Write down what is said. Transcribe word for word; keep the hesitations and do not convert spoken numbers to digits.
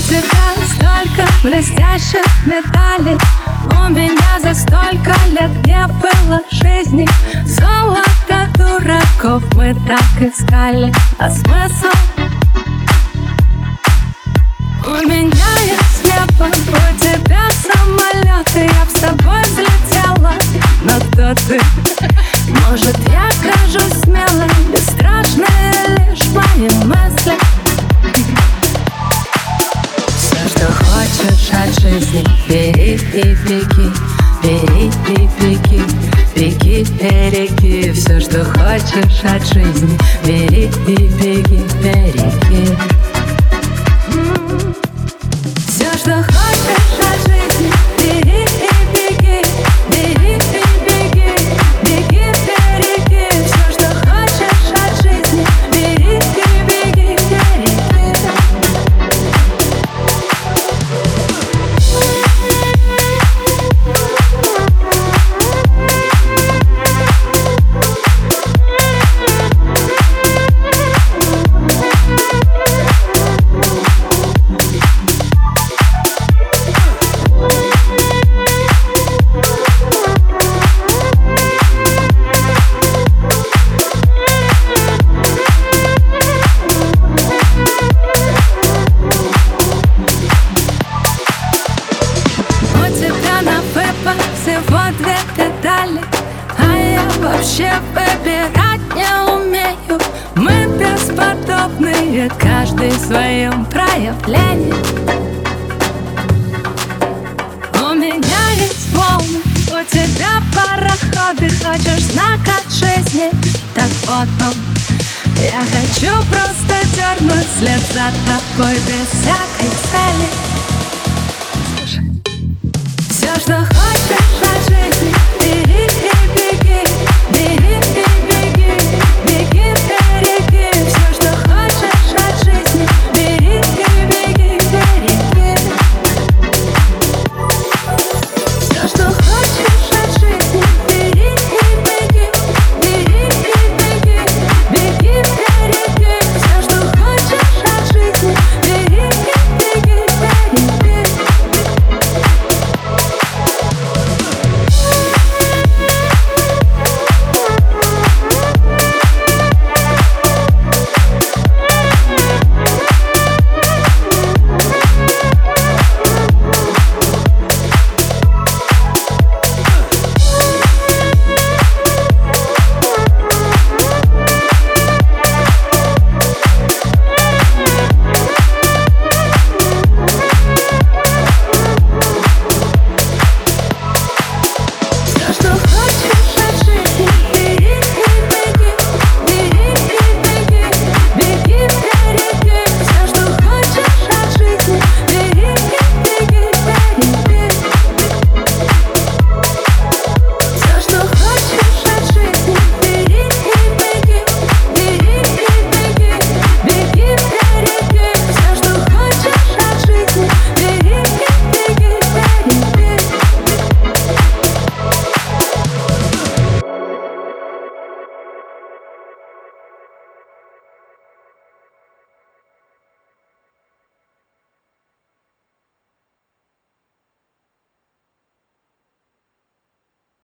тебя столько блестящих медалей, у меня за столько лет не было жизни. Золото дураков мы так искали, а смысл? У меня есть небо, у тебя самолеты, я б с тобой взлетела. Но кто ты? Может, я кажусь смелой, бесстрашной лишь мои мысли. Все, что хочешь от жизни, бери и беги, бери и беги, беги, береги. Все, что хочешь от жизни, бери и беги, береги. Все, что хочешь от жизни, бери и беги, бери и беги, беги, береги. Все, что хочешь от жизни, бери и беги, береги. Всего две детали, а я вообще выбирать не умею. Мы бесподобные, каждый в своем проявлении. У меня есть волны, у тебя пароходы. Хочешь знак от жизни, так вот он. Я хочу просто дернуть след за тобой без всякой цели. Все, что хочешь от жизни,